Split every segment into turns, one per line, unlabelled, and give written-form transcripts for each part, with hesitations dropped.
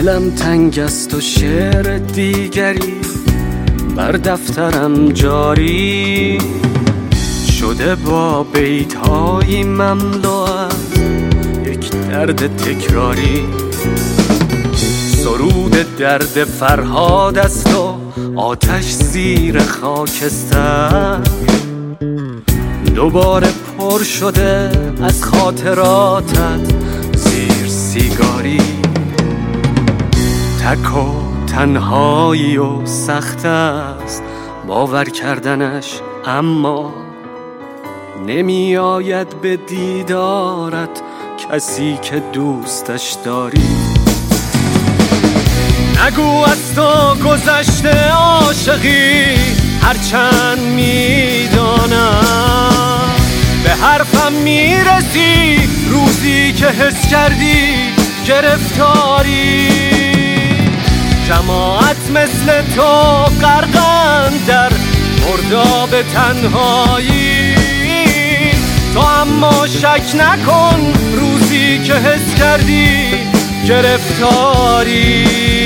دلم تنگ است و شعر دیگری بر دفترم جاری شده با بیت‌هایی مملو از یک درد تکراری. سرود درد فرهاد است و آتش زیر خاکستر دوباره پر شده از خاطراتت زیر سیگاری. تک و تنهایی و سخت است باور کردنش، اما نمی آید به دیدارت کسی که دوستش داری. نگو از تو گذشته عاشقی هرچند میدانم به حرفم میرسی روزی که حس کردی گرفتاری. جماعت مثل تو غرقن در مرداب تنهایی، تو اما شک نکن روزی که حس کردی گرفتاری.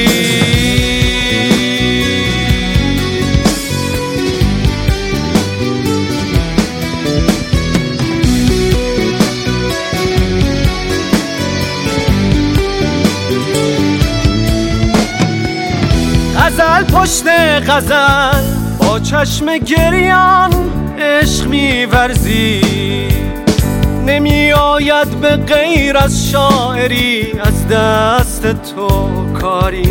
غزل پشت غزل با چشم گریان عشق می‌ورزی، نمی آید به غیر از شاعری از دست تو کاری.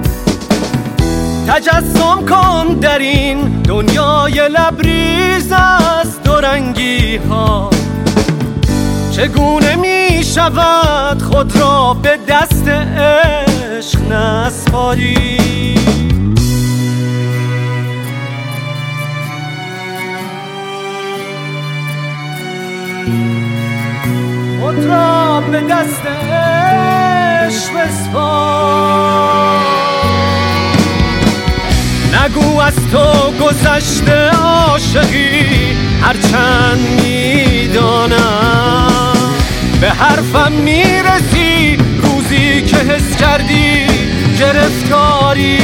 تجسم کن در این دنیای لبریز از دورنگی ها، چگونه می شود خود را به دست عشق نسپاری. خود را به دست عشق بسپار. نگو از تو گذشته عاشقی هرچند میدانم به حرفم میرسی روزی که حس کردی گرفتاری.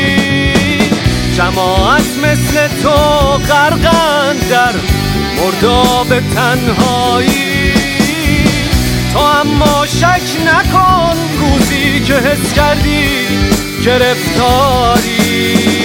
جماعت مثل تو غرقن در مرداب تنهایی، تو اما شک نکن روزی که حس کردی گرفتاری.